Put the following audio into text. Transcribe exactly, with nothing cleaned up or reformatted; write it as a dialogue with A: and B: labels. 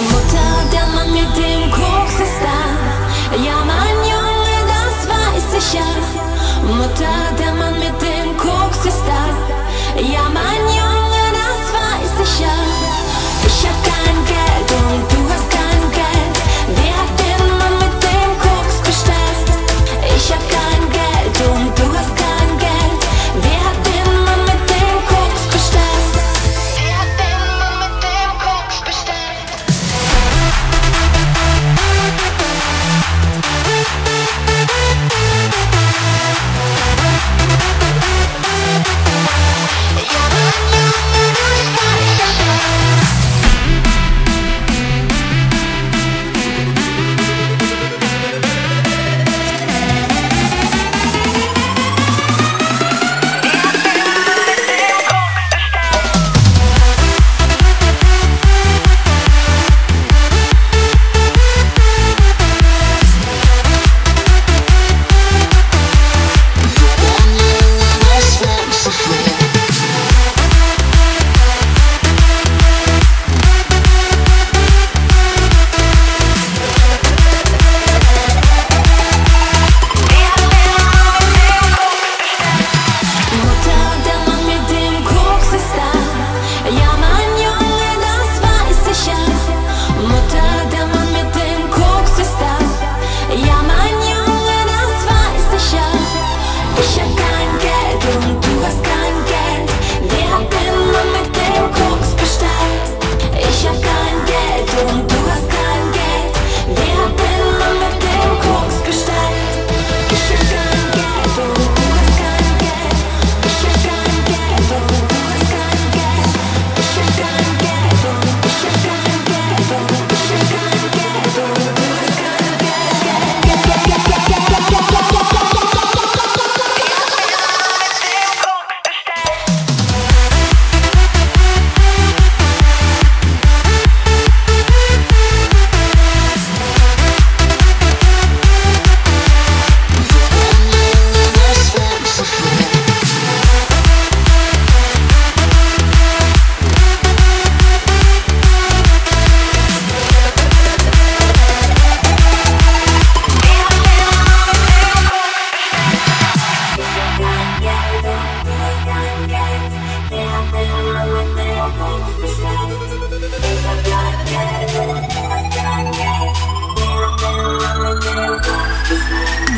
A: Mutter, der Mann mit dem Koks ist da. Ja, mein Junge, das weiß ich ja. Mutter, der Mann mit dem Koks ist da. Ja, mein Junge, das weiß ich ja. Ich hab kein Geld und du hast kein Geld. Wer hat den Mann mit dem Koks bestellt? Ich hab kein Geld und du hast kein Geld. Wer hat den Mann mit dem Koks bestellt? Wer hat den Mann mit dem Koks bestellt? Ja, mein Junge, das weiß ich ja. We'll be right back.